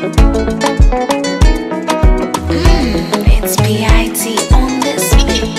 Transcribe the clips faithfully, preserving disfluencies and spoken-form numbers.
It's P I T on this beat.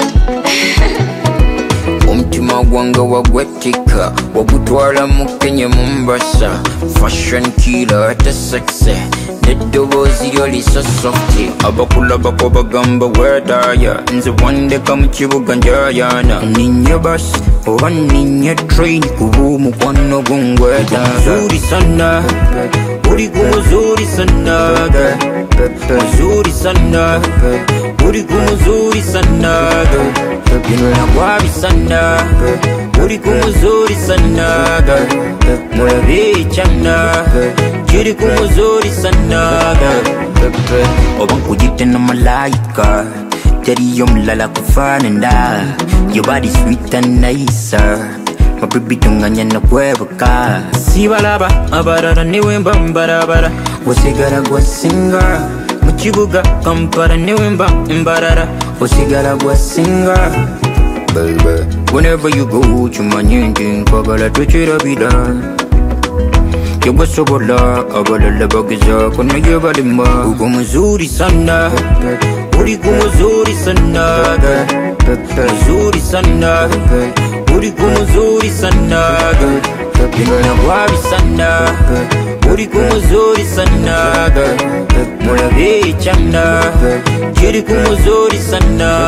Umtima wanga wagwetika wagutwala mu Kenya Mombasa. Fashion killer ate sexy neddobozi lyo liso softy. Abakula bako bagamba wedaya nze wandeka mu kibuga njayana. Ninye bus oba ninye train kubu mukwano gungweda. Muzuri sana uri kumuzuri sana muzuri sana uri kumuzuri sana binona kwabi sana uri kumuzuri sana murabi chana jiri kumuzuri sana oba nkujite na malaika jari mlala kufanana. Your body sweet and nice, my baby tunganya na kwebuka. Sibalaba abarara niwe mbambarabara wasigara gwasinga mu kibuga Kampala niwe mbambarara wasigara gwasinga. Baby, whenever you go chumanye nkwagala tukirabira. Yegwa sobola abalala bagiza kono yebalima. Ugo muzuri sana uri kumuzuri sana muzuri sana uri kumuzuri sana binona kwabi sana uri kumuzuri sana murabi chana jiri kumuzuri sana.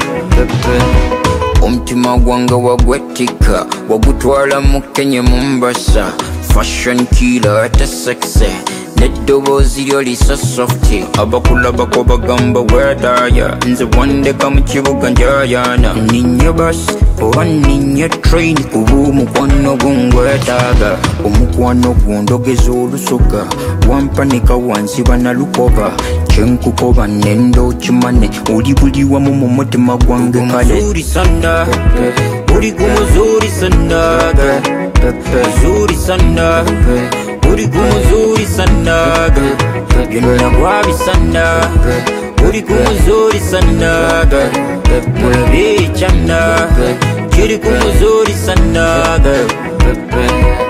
Umtima wanga wagwetika wagutwala mu Kenya Mombasa. Fashion killer ate sexy neddobozi lyo liso softy. Abakula bako bagamba wedaya nze wandeka mu kibuga njayana. Ninye bus oba ninye train kubu mukwano gungwetaaga. Omukwano gundogeza olusoga wampanika wansi banalukoba. Kyenkukoba nendo kimane oli buli wamu mu mutima gwange kale. Muzuri sana uri kumuzuri sana muzuri sana uri kumuzuri sana binona kwabi sana uri kumuzuri sana murabi chana jiri kumuzuri sana.